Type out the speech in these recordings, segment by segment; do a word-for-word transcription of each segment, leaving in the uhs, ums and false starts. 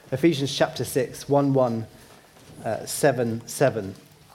Ephesians chapter six, one, one, uh, seven, seven.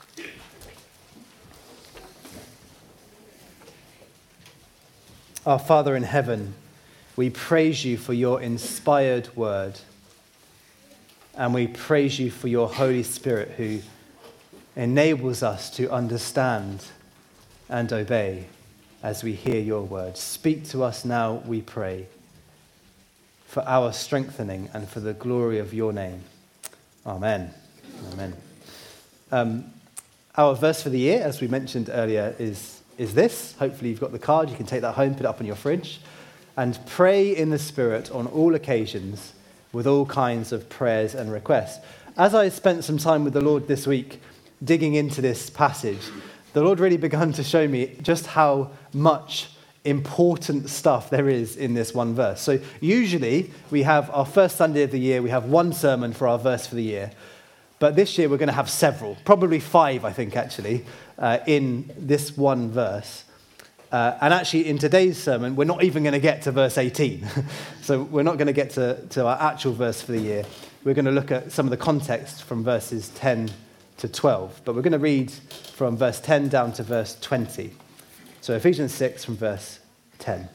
Our Father in heaven, we praise you for your inspired word. And we praise you for your Holy Spirit who enables us to understand and obey as we hear your word. Speak to us now, we pray, for our strengthening and for the glory of your name. Amen. Amen. Um, our verse for the year, as we mentioned earlier, is, is this. Hopefully you've got the card. You can take that home, put it up on your fridge. And pray in the Spirit on all occasions with all kinds of prayers and requests. As I spent some time with the Lord this week digging into this passage, the Lord really began to show me just how much important stuff there is in this one verse. So usually we have our first Sunday of the year, we have one sermon for our verse for the year. But this year we're going to have several, probably five, I think, actually, uh, in this one verse. Uh, and actually, in today's sermon, we're not even going to get to verse eighteen. So we're not going to get to, to our actual verse for the year. We're going to look at some of the context from verses ten to twelve. But we're going to read from verse ten down to verse twenty. So Ephesians six from verse ten.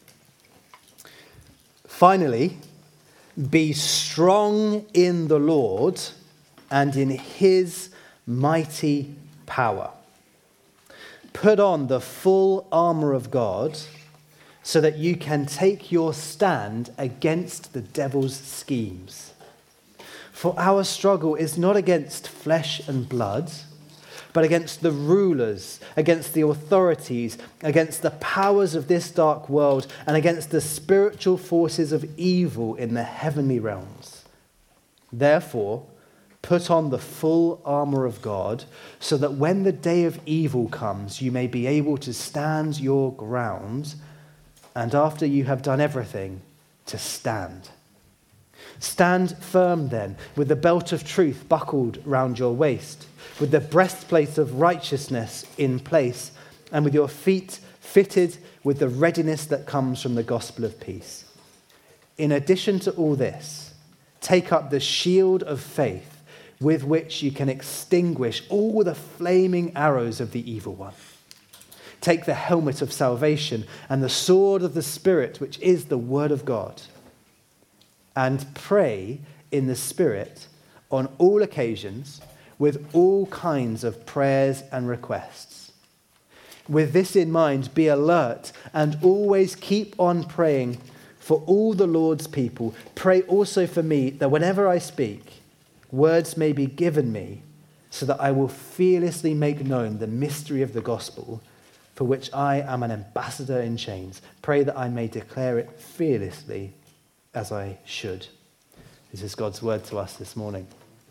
Finally, be strong in the Lord and in his mighty power. Put on the full armor of God so that you can take your stand against the devil's schemes. For our struggle is not against flesh and blood, but against the rulers, against the authorities, against the powers of this dark world, and against the spiritual forces of evil in the heavenly realms. Therefore, put on the full armor of God, so that when the day of evil comes, you may be able to stand your ground, and after you have done everything, to stand. Stand firm then, with the belt of truth buckled round your waist, with the breastplate of righteousness in place, and with your feet fitted with the readiness that comes from the gospel of peace. In addition to all this, take up the shield of faith, with which you can extinguish all the flaming arrows of the evil one. Take the helmet of salvation and the sword of the Spirit, which is the word of God. And pray in the Spirit on all occasions with all kinds of prayers and requests. With this in mind, be alert and always keep on praying for all the Lord's people. Pray also for me, that whenever I speak, words may be given me, so that I will fearlessly make known the mystery of the gospel, for which I am an ambassador in chains. Pray that I may declare it fearlessly as I should. This is God's word to us this morning.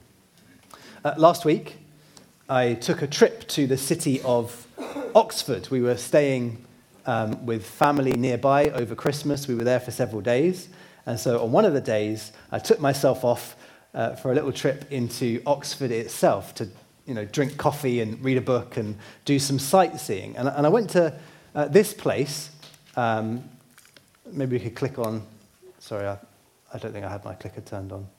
Uh, last week, I took a trip to the city of Oxford. We were staying um, with family nearby over Christmas. We were there for several days. And so on one of the days, I took myself off Uh, for a little trip into Oxford itself to, you know, drink coffee and read a book and do some sightseeing. And, and I went to uh, this place. Um, maybe we could click on. Sorry, I, I don't think I had my clicker turned on.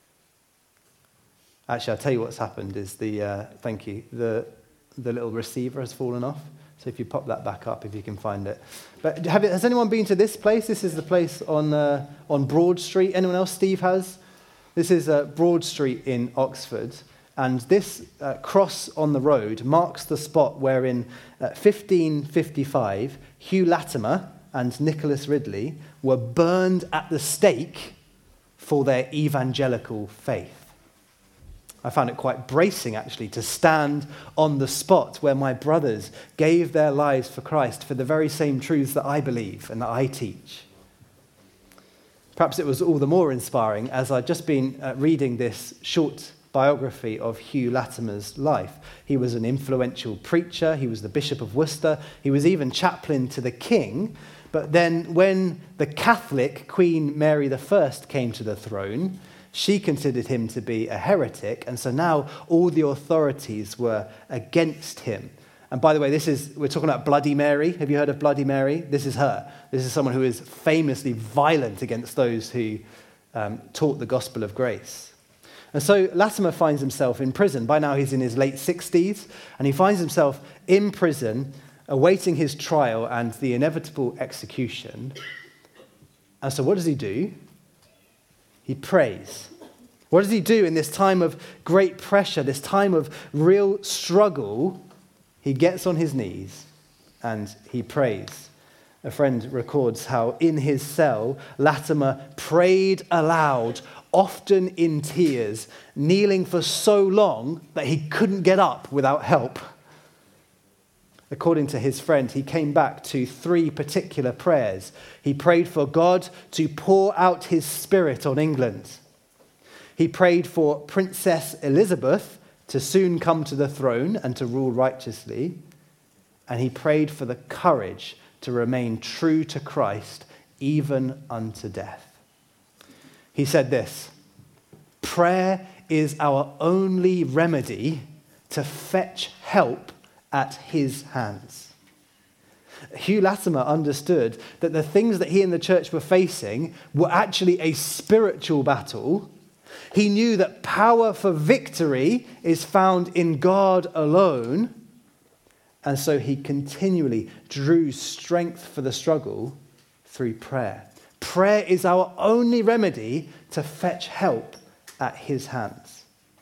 Actually, I'll tell you what's happened is the, uh, thank you, the the little receiver has fallen off. So if you pop that back up, if you can find it. But have it, has anyone been to this place? This is the place on uh, on Broad Street. Anyone else? Steve has? This is uh, Broad Street in Oxford, and this uh, cross on the road marks the spot where in uh, fifteen fifty-five, Hugh Latimer and Nicholas Ridley were burned at the stake for their evangelical faith. I found it quite bracing, actually, to stand on the spot where my brothers gave their lives for Christ for the very same truths that I believe and that I teach. Perhaps it was all the more inspiring as I'd just been uh, reading this short biography of Hugh Latimer's life. He was an influential preacher. He was the Bishop of Worcester. He was even chaplain to the king. But then when the Catholic Queen Mary the First came to the throne, she considered him to be a heretic. And so now all the authorities were against him. And by the way, this is, we're talking about Bloody Mary. Have you heard of Bloody Mary? This is her. This is someone who is famously violent against those who um, taught the gospel of grace. And so Latimer finds himself in prison. By now he's in his late sixties, and he finds himself in prison awaiting his trial and the inevitable execution. And so what does he do? He prays. What does he do in this time of great pressure, this time of real struggle? He gets on his knees and he prays. A friend records how in his cell, Latimer prayed aloud, often in tears, kneeling for so long that he couldn't get up without help. According to his friend, he came back to three particular prayers. He prayed for God to pour out his Spirit on England. He prayed for Princess Elizabeth to soon come to the throne and to rule righteously. And he prayed for the courage to remain true to Christ even unto death. He said this: prayer is our only remedy to fetch help at his hands. Hugh Latimer understood that the things that he and the church were facing were actually a spiritual battle. He knew that power for victory is found in God alone. And so he continually drew strength for the struggle through prayer. Prayer is our only remedy to fetch help at his hands.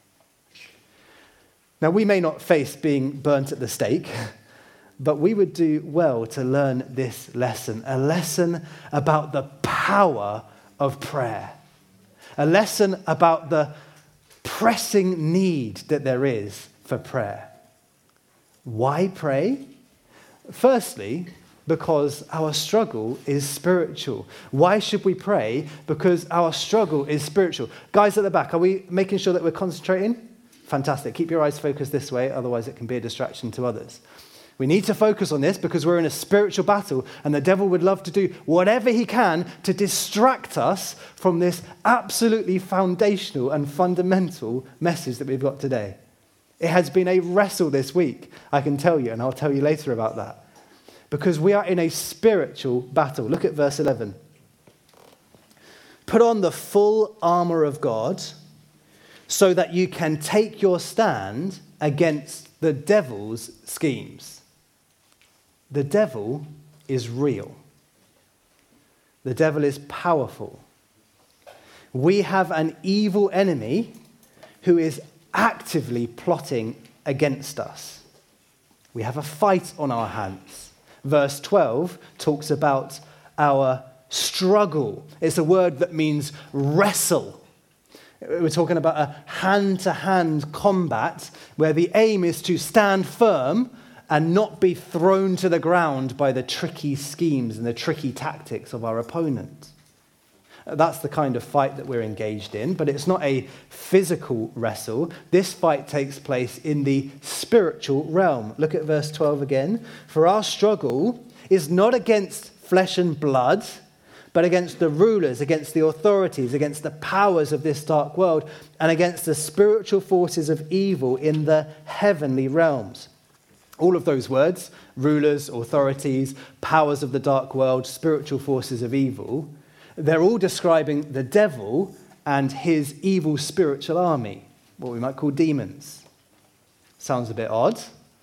Now, we may not face being burnt at the stake, but we would do well to learn this lesson, a lesson about the power of prayer, a lesson about the pressing need that there is for prayer. Why pray? Firstly, because our struggle is spiritual. Why should we pray? Because our struggle is spiritual. Guys at the back, are we making sure that we're concentrating? Fantastic. Keep your eyes focused this way, otherwise it can be a distraction to others. We need to focus on this because we're in a spiritual battle, and the devil would love to do whatever he can to distract us from this absolutely foundational and fundamental message that we've got today. It has been a wrestle this week, I can tell you, and I'll tell you later about that. Because we are in a spiritual battle. Look at verse eleven. Put on the full armor of God so that you can take your stand against the devil's schemes. The devil is real. The devil is powerful. We have an evil enemy who is actively plotting against us. We have a fight on our hands. Verse twelve talks about our struggle. It's a word that means wrestle. We're talking about a hand-to-hand combat where the aim is to stand firm and not be thrown to the ground by the tricky schemes and the tricky tactics of our opponent. That's the kind of fight that we're engaged in, but it's not a physical wrestle. This fight takes place in the spiritual realm. Look at verse twelve again. For our struggle is not against flesh and blood, but against the rulers, against the authorities, against the powers of this dark world, and against the spiritual forces of evil in the heavenly realms. All of those words, rulers, authorities, powers of the dark world, spiritual forces of evil, they're all describing the devil and his evil spiritual army, what we might call demons. Sounds a bit odd,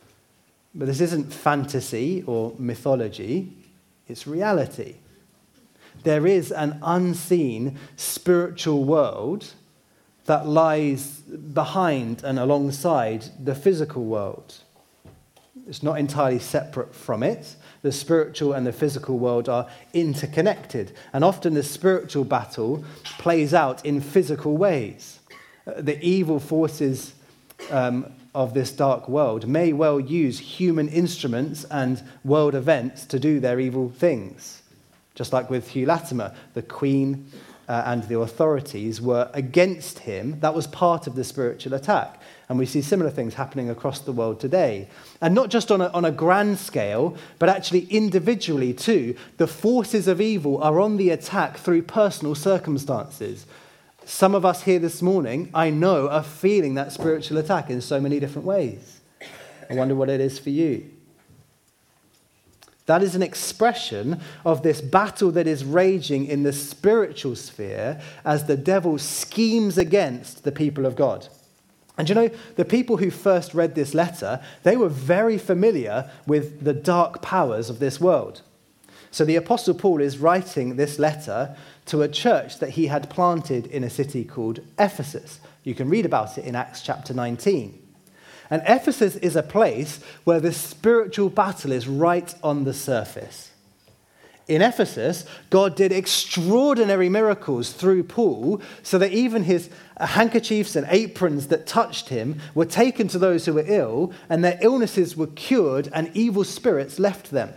but this isn't fantasy or mythology, it's reality. There is an unseen spiritual world that lies behind and alongside the physical world. It's not entirely separate from it. The spiritual and the physical world are interconnected. And often the spiritual battle plays out in physical ways. The evil forces um, of this dark world may well use human instruments and world events to do their evil things. Just like with Hugh Latimer, the Queen uh, and the authorities were against him. That was part of the spiritual attack. And we see similar things happening across the world today. And not just on a, on a grand scale, but actually individually too. The forces of evil are on the attack through personal circumstances. Some of us here this morning, I know, are feeling that spiritual attack in so many different ways. I wonder what it is for you. That is an expression of this battle that is raging in the spiritual sphere as the devil schemes against the people of God. And you know, the people who first read this letter, they were very familiar with the dark powers of this world. So the Apostle Paul is writing this letter to a church that he had planted in a city called Ephesus. You can read about it in Acts chapter nineteen. And Ephesus is a place where the spiritual battle is right on the surface. In Ephesus, God did extraordinary miracles through Paul so that even his handkerchiefs and aprons that touched him were taken to those who were ill, and their illnesses were cured and evil spirits left them.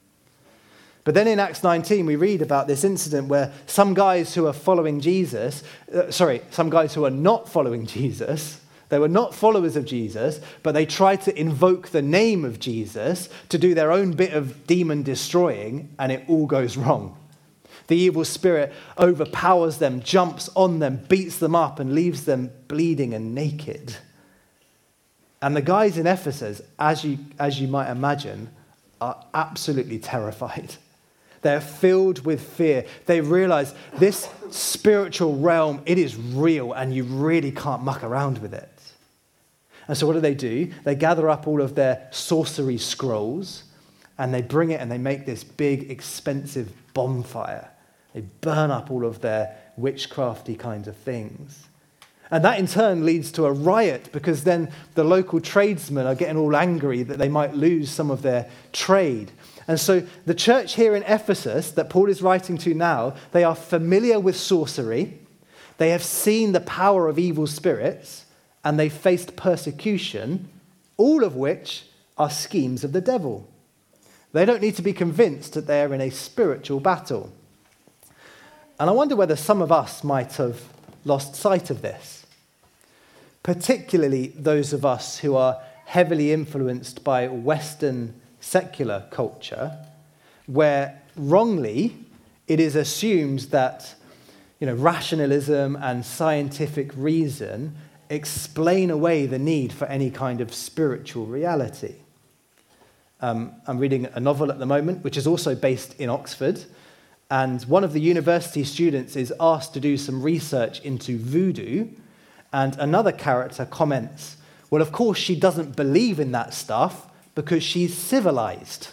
But then in Acts nineteen, we read about this incident where some guys who are following Jesus, uh, sorry, some guys who are not following Jesus, they were not followers of Jesus, but they tried to invoke the name of Jesus to do their own bit of demon destroying, and it all goes wrong. The evil spirit overpowers them, jumps on them, beats them up, and leaves them bleeding and naked. And the guys in Ephesus, as you, as you might imagine, are absolutely terrified. They're filled with fear. They realize this spiritual realm, it is real, and you really can't muck around with it. And so what do they do? They gather up all of their sorcery scrolls, and they bring it and they make this big, expensive bonfire. They burn up all of their witchcrafty kinds of things. And that in turn leads to a riot, because then the local tradesmen are getting all angry that they might lose some of their trade. And so the church here in Ephesus that Paul is writing to now, they are familiar with sorcery. They have seen the power of evil spirits, and they faced persecution, all of which are schemes of the devil. They don't need to be convinced that they are in a spiritual battle. And I wonder whether some of us might have lost sight of this, particularly those of us who are heavily influenced by Western secular culture, where wrongly it is assumed that, you know, rationalism and scientific reason explain away the need for any kind of spiritual reality. Um, I'm reading a novel at the moment, which is also based in Oxford, and one of the university students is asked to do some research into voodoo, and another character comments, well, of course she doesn't believe in that stuff because she's civilized.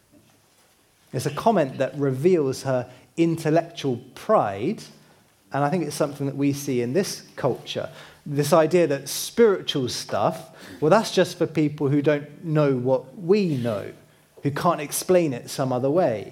It's a comment that reveals her intellectual pride, and I think it's something that we see in this culture. This idea that spiritual stuff, well, that's just for people who don't know what we know, who can't explain it some other way.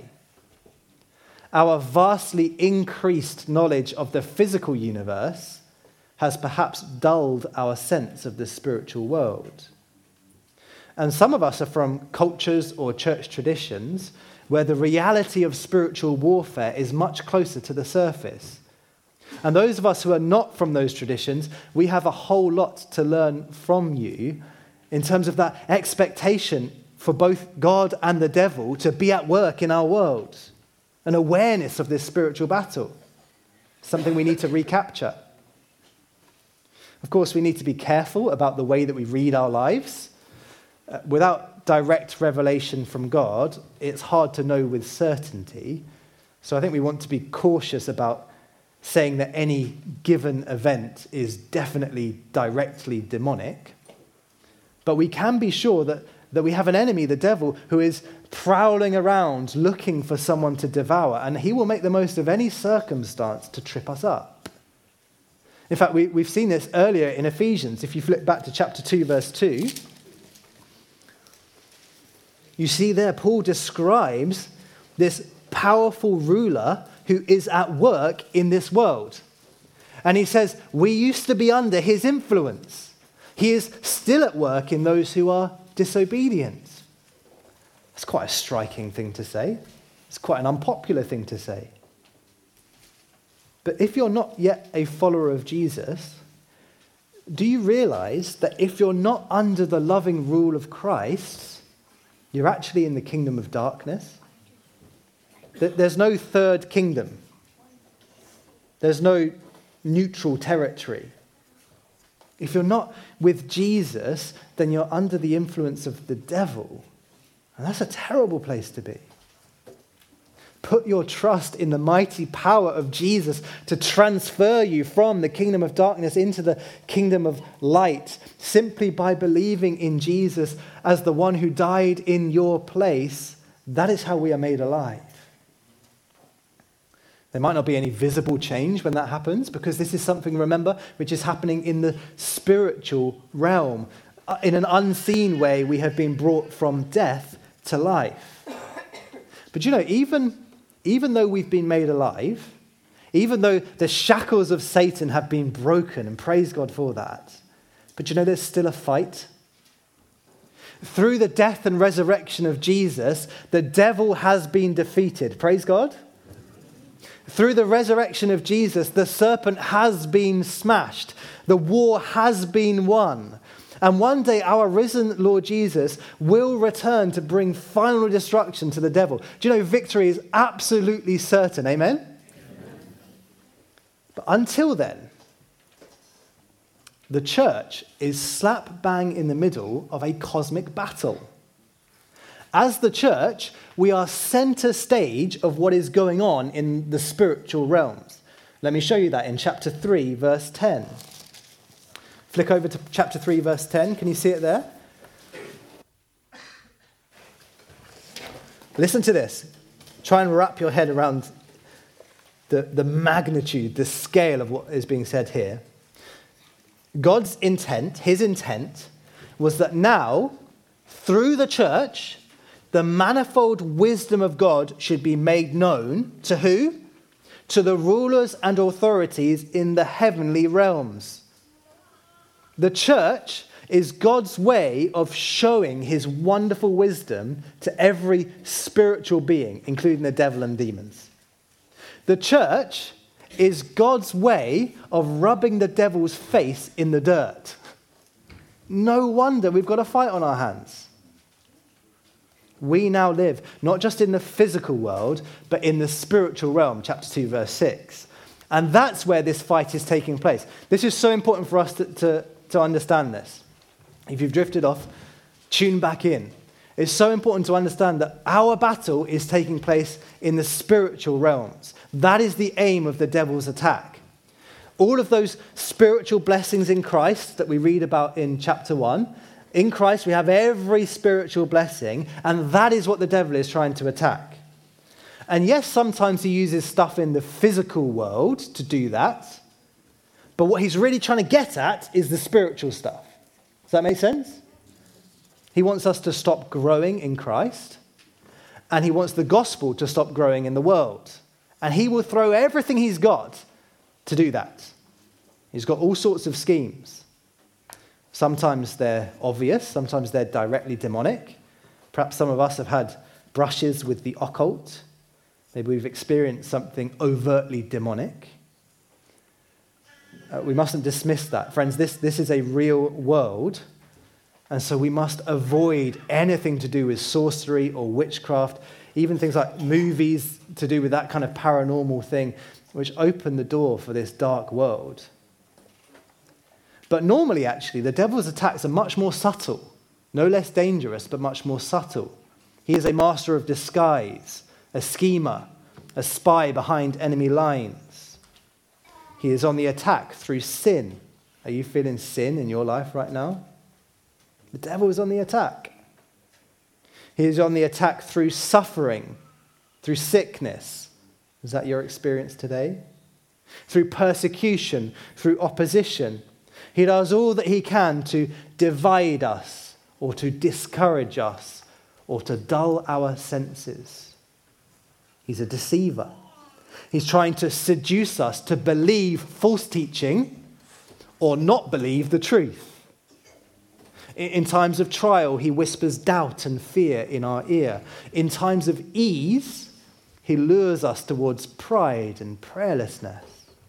Our vastly increased knowledge of the physical universe has perhaps dulled our sense of the spiritual world. And some of us are from cultures or church traditions where the reality of spiritual warfare is much closer to the surface. And those of us who are not from those traditions, we have a whole lot to learn from you in terms of that expectation for both God and the devil to be at work in our world, an awareness of this spiritual battle, something we need to recapture. Of course, we need to be careful about the way that we read our lives. Uh, without direct revelation from God, it's hard to know with certainty. So I think we want to be cautious about saying that any given event is definitely directly demonic. But we can be sure that, that we have an enemy, the devil, who is prowling around looking for someone to devour, and he will make the most of any circumstance to trip us up. In fact, we, we've seen this earlier in Ephesians. If you flip back to chapter two, verse two, you see there Paul describes this powerful ruler who is at work in this world. And he says, we used to be under his influence. He is still at work in those who are disobedient. That's quite a striking thing to say. It's quite an unpopular thing to say. But if you're not yet a follower of Jesus, do you realize that if you're not under the loving rule of Christ, you're actually in the kingdom of darkness? There's no third kingdom. There's no neutral territory. If you're not with Jesus, then you're under the influence of the devil. And that's a terrible place to be. Put your trust in the mighty power of Jesus to transfer you from the kingdom of darkness into the kingdom of light, simply by believing in Jesus as the one who died in your place. That is how we are made alive. There might not be any visible change when that happens, because this is something, remember, which is happening in the spiritual realm. In an unseen way, we have been brought from death to life. But you know, even, even though we've been made alive, even though the shackles of Satan have been broken, and praise God for that, but you know, there's still a fight. Through the death and resurrection of Jesus, the devil has been defeated. Praise God. Through the resurrection of Jesus, the serpent has been smashed. The war has been won. And one day our risen Lord Jesus will return to bring final destruction to the devil. Do you know victory is absolutely certain? Amen? Amen. But until then, the church is slap bang in the middle of a cosmic battle. As the church, we are center stage of what is going on in the spiritual realms. Let me show you that in chapter three, verse ten. Flick over to chapter three, verse ten. Can you see it there? Listen to this. Try and wrap your head around the, the magnitude, the scale of what is being said here. God's intent, his intent, was that now, through the church, the manifold wisdom of God should be made known to who? To the rulers and authorities in the heavenly realms. The church is God's way of showing his wonderful wisdom to every spiritual being, including the devil and demons. The church is God's way of rubbing the devil's face in the dirt. No wonder we've got a fight on our hands. We now live not just in the physical world, but in the spiritual realm, chapter two, verse six. And that's where this fight is taking place. This is so important for us to, to, to understand this. If you've drifted off, tune back in. It's so important to understand that our battle is taking place in the spiritual realms. That is the aim of the devil's attack. All of those spiritual blessings in Christ that we read about in chapter one, in Christ we have every spiritual blessing, and that is what the devil is trying to attack. And yes, sometimes he uses stuff in the physical world to do that, but what he's really trying to get at is the spiritual stuff. Does that make sense? He wants us to stop growing in Christ, and he wants the gospel to stop growing in the world. And he will throw everything he's got to do that. He's got all sorts of schemes. Sometimes they're obvious, sometimes they're directly demonic. Perhaps some of us have had brushes with the occult. Maybe we've experienced something overtly demonic. Uh, we mustn't dismiss that. Friends, this, this is a real world, and so we must avoid anything to do with sorcery or witchcraft, even things like movies to do with that kind of paranormal thing, which open the door for this dark world. But normally, actually, the devil's attacks are much more subtle, no less dangerous, but much more subtle. He is a master of disguise, a schemer, a spy behind enemy lines. He is on the attack through sin. Are you feeling sin in your life right now? The devil is on the attack. He is on the attack through suffering, through sickness. Is that your experience today? Through persecution, through opposition. He does all that he can to divide us, or to discourage us, or to dull our senses. He's a deceiver. He's trying to seduce us to believe false teaching or not believe the truth. In times of trial, he whispers doubt and fear in our ear. In times of ease, he lures us towards pride and prayerlessness.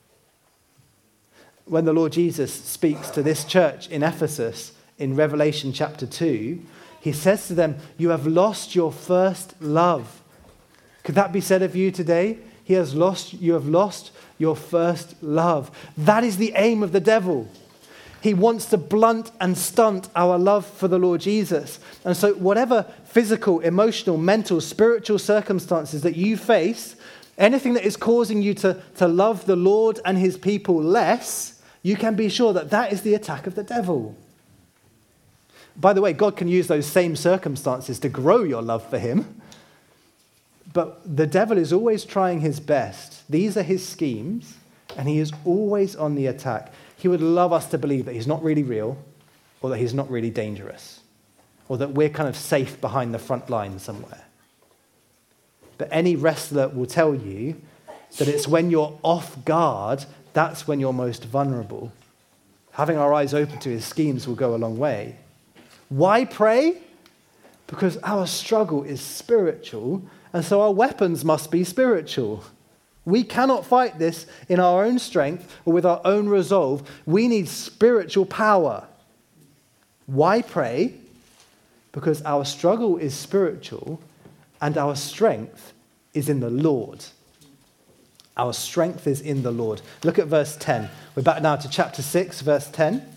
When the Lord Jesus speaks to this church in Ephesus in Revelation chapter two, he says to them, "You have lost your first love." Could that be said of you today? He has lost, you have lost your first love. That is the aim of the devil. He wants to blunt and stunt our love for the Lord Jesus. And so whatever physical, emotional, mental, spiritual circumstances that you face, anything that is causing you to, to love the Lord and his people less, you can be sure that that is the attack of the devil. By the way, God can use those same circumstances to grow your love for him. But the devil is always trying his best. These are his schemes, and he is always on the attack. He would love us to believe that he's not really real, or that he's not really dangerous, or that we're kind of safe behind the front line somewhere. But any wrestler will tell you that it's when you're off guard, that's when you're most vulnerable. Having our eyes open to his schemes will go a long way. Why pray? Because our struggle is spiritual, and so our weapons must be spiritual. We cannot fight this in our own strength or with our own resolve. We need spiritual power. Why pray? Because our struggle is spiritual, and our strength is in the Lord. Our strength is in the Lord. Look at verse ten. We're back now to chapter six, verse ten.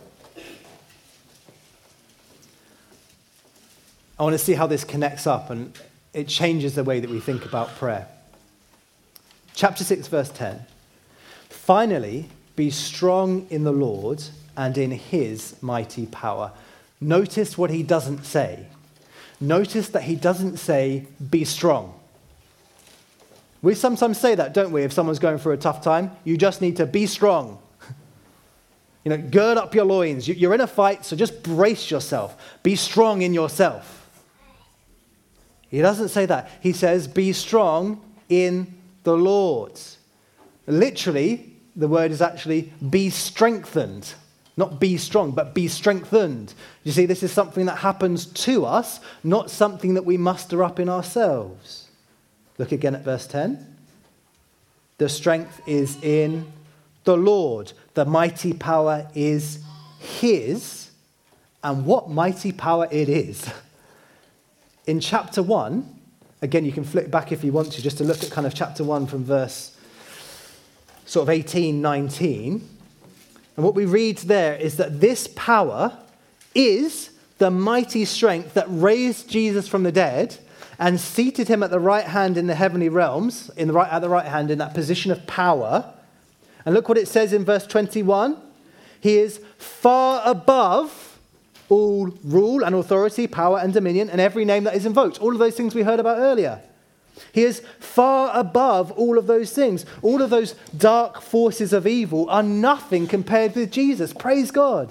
I want to see how this connects up and it changes the way that we think about prayer. Chapter six, verse ten. Finally, be strong in the Lord and in his mighty power. Notice what he doesn't say. Notice that he doesn't say, be strong. We sometimes say that, don't we? If someone's going through a tough time, you just need to be strong. You know, gird up your loins. You're in a fight, so just brace yourself. Be strong in yourself. He doesn't say that. He says, be strong in the Lord. Literally, the word is actually be strengthened. Not be strong, but be strengthened. You see, this is something that happens to us, not something that we muster up in ourselves. Look again at verse ten. The strength is in the Lord. The mighty power is his. And what mighty power it is. In chapter one, again, you can flip back if you want to, just to look at kind of chapter one from verse sort of eighteen, nineteen. And what we read there is that this power is the mighty strength that raised Jesus from the dead and seated him at the right hand in the heavenly realms, in the right, at the right hand in that position of power. And look what it says in verse twenty-one. He is far above all rule and authority, power and dominion, and every name that is invoked. All of those things we heard about earlier. He is far above all of those things. All of those dark forces of evil are nothing compared with Jesus. Praise God.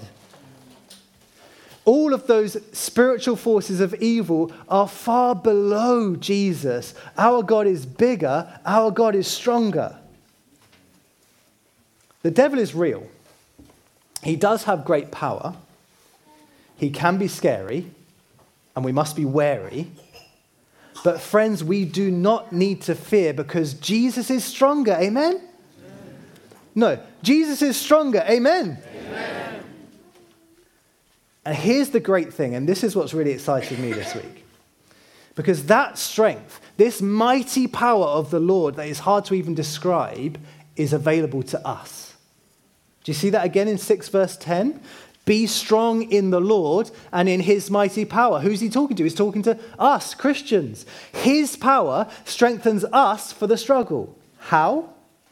All of those spiritual forces of evil are far below Jesus. Our God is bigger. Our God is stronger. The devil is real. He does have great power. He can be scary, and we must be wary. But friends, we do not need to fear because Jesus is stronger. Amen? Amen. No, Jesus is stronger. Amen? Amen. And here's the great thing, and this is what's really excited me this week. Because that strength, this mighty power of the Lord that is hard to even describe, is available to us. Do you see that again in six verse ten? Be strong in the Lord and in his mighty power. Who's he talking to? He's talking to us, Christians. His power strengthens us for the struggle. How?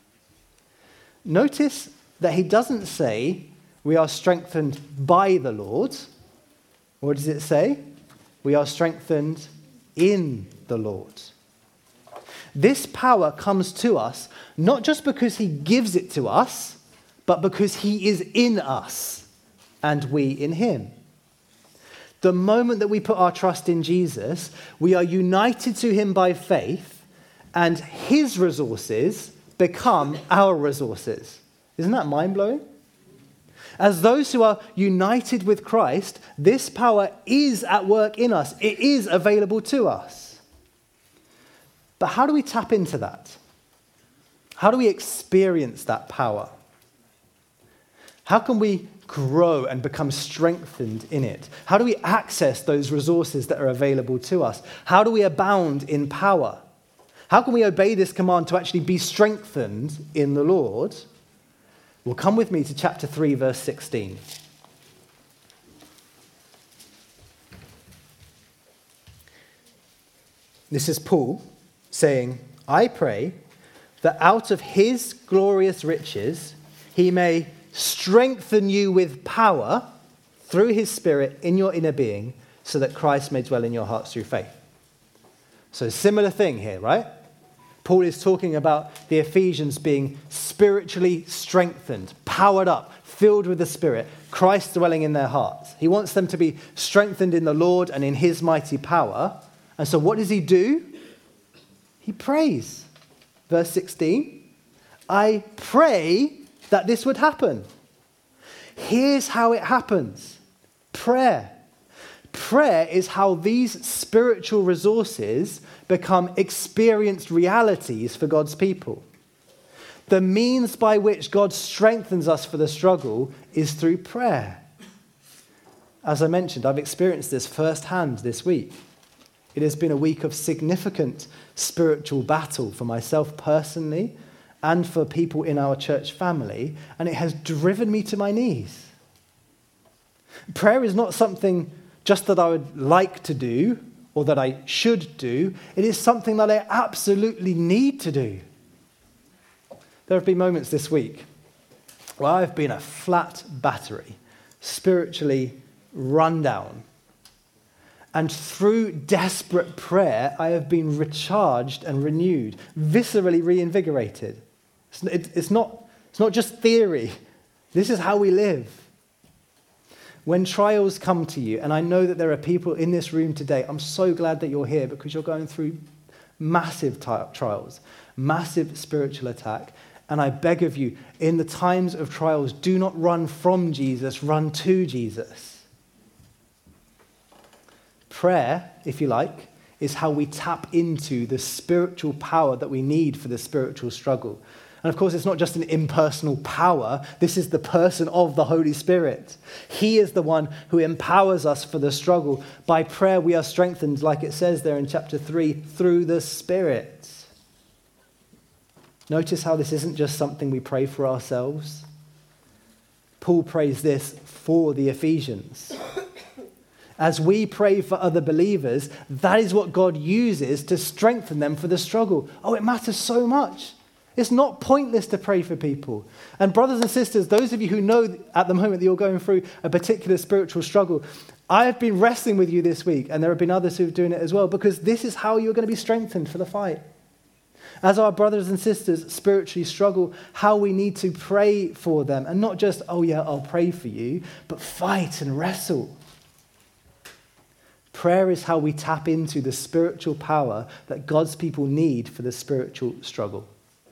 Notice that he doesn't say we are strengthened by the Lord. What does it say? We are strengthened in the Lord. This power comes to us not just because he gives it to us, but because he is in us. And we in him. The moment that we put our trust in Jesus, we are united to him by faith, and his resources become our resources. Isn't that mind-blowing? As those who are united with Christ, this power is at work in us. It is available to us. But how do we tap into that? How do we experience that power? How can we grow and become strengthened in it? How do we access those resources that are available to us? How do we abound in power? How can we obey this command to actually be strengthened in the Lord? Well, come with me to chapter three, verse sixteen. This is Paul saying, I pray that out of his glorious riches he may strengthen you with power through his Spirit in your inner being, so that Christ may dwell in your hearts through faith. So similar thing here, right? Paul is talking about the Ephesians being spiritually strengthened, powered up, filled with the Spirit, Christ dwelling in their hearts. He wants them to be strengthened in the Lord and in his mighty power. And so what does he do? He prays. Verse sixteen, I pray that this would happen. Here's how it happens. Prayer. Prayer is how these spiritual resources become experienced realities for God's people. The means by which God strengthens us for the struggle is through prayer. As I mentioned, I've experienced this firsthand this week. It has been a week of significant spiritual battle for myself personally and for people in our church family, and it has driven me to my knees. Prayer is not something just that I would like to do or that I should do. It is something that I absolutely need to do. There have been moments this week where I've been a flat battery, spiritually run down. And through desperate prayer, I have been recharged and renewed, viscerally reinvigorated. It's, it, it's, not, it's not just theory. This is how we live. When trials come to you, and I know that there are people in this room today, I'm so glad that you're here because you're going through massive t- trials, massive spiritual attack. And I beg of you, in the times of trials, do not run from Jesus, run to Jesus. Prayer, if you like, is how we tap into the spiritual power that we need for the spiritual struggle. And of course, it's not just an impersonal power. This is the person of the Holy Spirit. He is the one who empowers us for the struggle. By prayer, we are strengthened, like it says there in chapter three, through the Spirit. Notice how this isn't just something we pray for ourselves. Paul prays this for the Ephesians. As we pray for other believers, that is what God uses to strengthen them for the struggle. Oh, it matters so much. It's not pointless to pray for people. And brothers and sisters, those of you who know at the moment that you're going through a particular spiritual struggle, I have been wrestling with you this week, and there have been others who are doing it as well, because this is how you're going to be strengthened for the fight. As our brothers and sisters spiritually struggle, how we need to pray for them, and not just, oh yeah, I'll pray for you, but fight and wrestle. Prayer is how we tap into the spiritual power that God's people need for the spiritual struggle.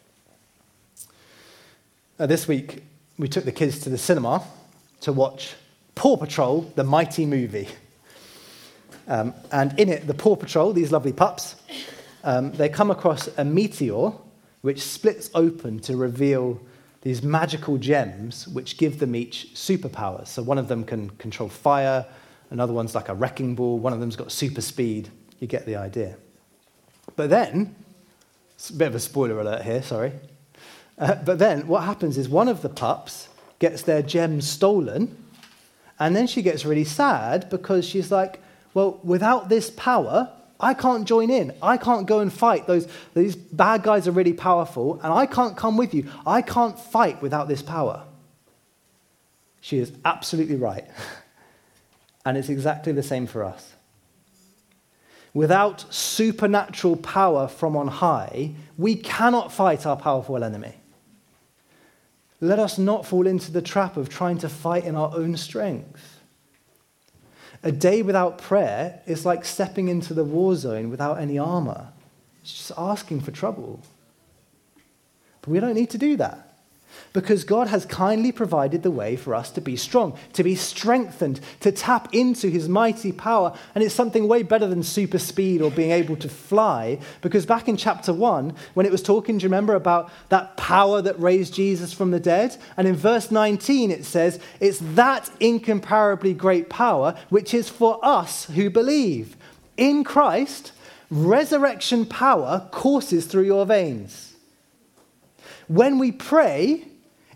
Uh, this week, we took the kids to the cinema to watch Paw Patrol, the mighty movie. Um, and in it, the Paw Patrol, these lovely pups, um, they come across a meteor which splits open to reveal these magical gems which give them each superpowers. So one of them can control fire, another one's like a wrecking ball, one of them's got super speed. You get the idea. But then, it's a bit of a spoiler alert here, sorry. Uh, but then what happens is one of the pups gets their gem stolen, and then she gets really sad because she's like, well, without this power, I can't join in. I can't go and fight. Those, these bad guys are really powerful, and I can't come with you. I can't fight without this power. She is absolutely right. And it's exactly the same for us. Without supernatural power from on high, we cannot fight our powerful enemy. Let us not fall into the trap of trying to fight in our own strength. A day without prayer is like stepping into the war zone without any armor. It's just asking for trouble. But we don't need to do that, because God has kindly provided the way for us to be strong, to be strengthened, to tap into his mighty power. And it's something way better than super speed or being able to fly, because back in chapter one, when it was talking, do you remember about that power that raised Jesus from the dead? And in verse nineteen, it says, it's that incomparably great power which is for us who believe. In Christ, resurrection power courses through your veins. When we pray,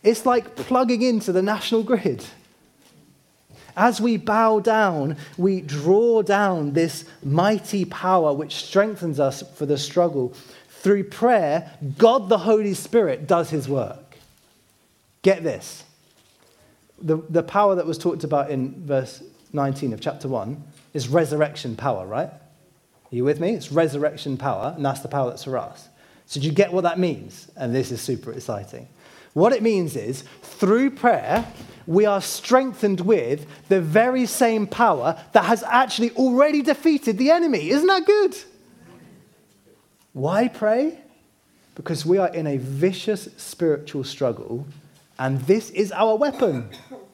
It's like plugging into the national grid. As we bow down, we draw down this mighty power which strengthens us for the struggle. Through prayer, God the Holy Spirit does his work. Get this. The, the power that was talked about in verse nineteen of chapter one is resurrection power, right? Are you with me? It's resurrection power, and that's the power that's for us. So do you get what that means? And this is super exciting. What it means is, through prayer, we are strengthened with the very same power that has actually already defeated the enemy. Isn't that good? Why pray? Because we are in a vicious spiritual struggle, and this is our weapon.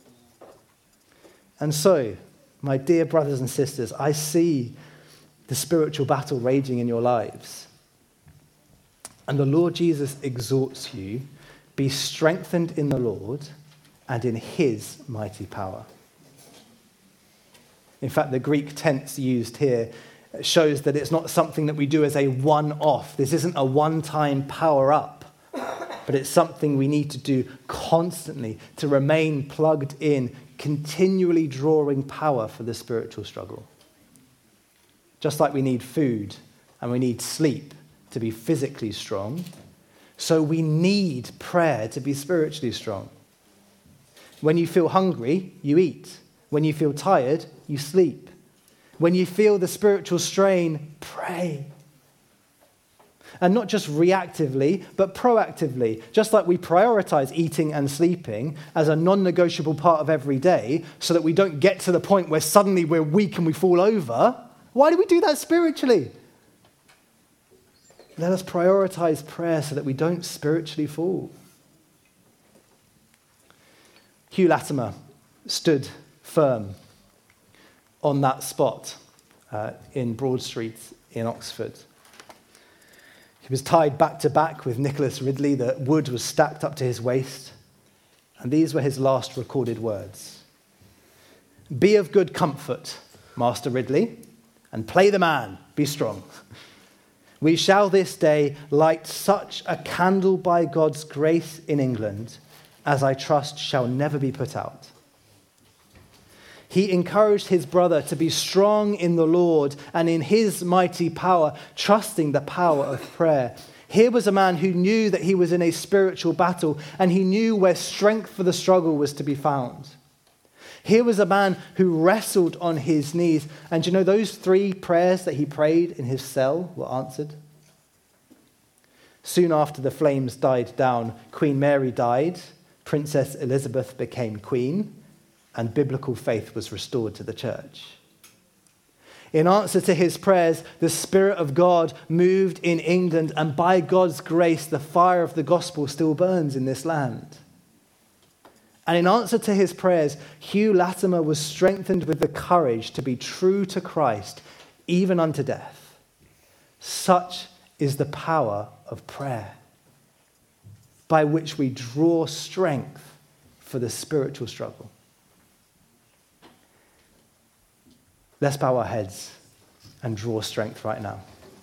And so, my dear brothers and sisters, I see the spiritual battle raging in your lives. And the Lord Jesus exhorts you, be strengthened in the Lord and in his mighty power. In fact, the Greek tense used here shows that it's not something that we do as a one-off. This isn't a one-time power-up, but it's something we need to do constantly to remain plugged in, continually drawing power for the spiritual struggle. Just like we need food and we need sleep to be physically strong, so we need prayer to be spiritually strong. When you feel hungry, you eat. When you feel tired, you sleep. When you feel the spiritual strain, pray. And not just reactively, but proactively. Just like we prioritize eating and sleeping as a non-negotiable part of every day so that we don't get to the point where suddenly we're weak and we fall over. Why do we do that spiritually? Let us prioritize prayer so that we don't spiritually fall. Hugh Latimer stood firm on that spot uh, in Broad Street in Oxford. He was tied back to back with Nicholas Ridley. The wood was stacked up to his waist. And these were his last recorded words. Be of good comfort, Master Ridley, and play the man, be strong. We shall this day light such a candle by God's grace in England as I trust shall never be put out. He encouraged his brother to be strong in the Lord and in his mighty power, trusting the power of prayer. Here was a man who knew that he was in a spiritual battle, and he knew where strength for the struggle was to be found. Here was a man who wrestled on his knees. And you know, those three prayers that he prayed in his cell were answered. Soon after the flames died down, Queen Mary died, Princess Elizabeth became queen, and biblical faith was restored to the church. In answer to his prayers, the Spirit of God moved in England, and by God's grace, the fire of the gospel still burns in this land. And in answer to his prayers, Hugh Latimer was strengthened with the courage to be true to Christ, even unto death. Such is the power of prayer, by which we draw strength for the spiritual struggle. Let's bow our heads and draw strength right now.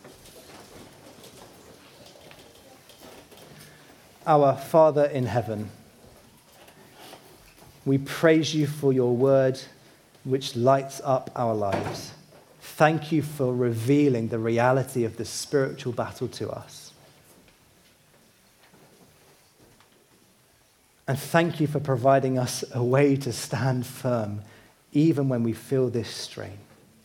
Our Father in heaven, we praise you for your word, which lights up our lives. Thank you for revealing the reality of the spiritual battle to us. And thank you for providing us a way to stand firm, even when we feel this strain.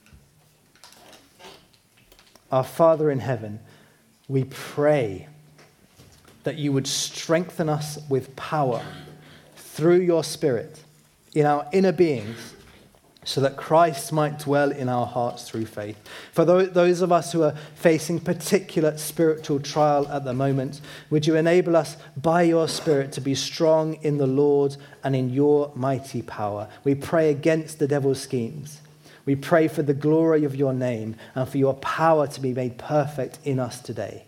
Our Father in heaven, we pray that you would strengthen us with power through your Spirit in our inner beings, so that Christ might dwell in our hearts through faith. For those of us who are facing particular spiritual trial at the moment, would you enable us by your Spirit to be strong in the Lord and in your mighty power. We pray against the devil's schemes. We pray for the glory of your name and for your power to be made perfect in us today.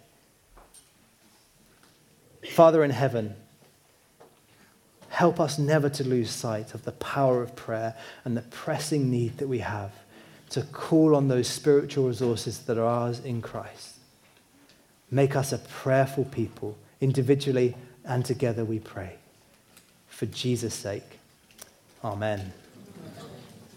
Father in heaven, help us never to lose sight of the power of prayer and the pressing need that we have to call on those spiritual resources that are ours in Christ. Make us a prayerful people, individually and together we pray. for Jesus' sake. Amen.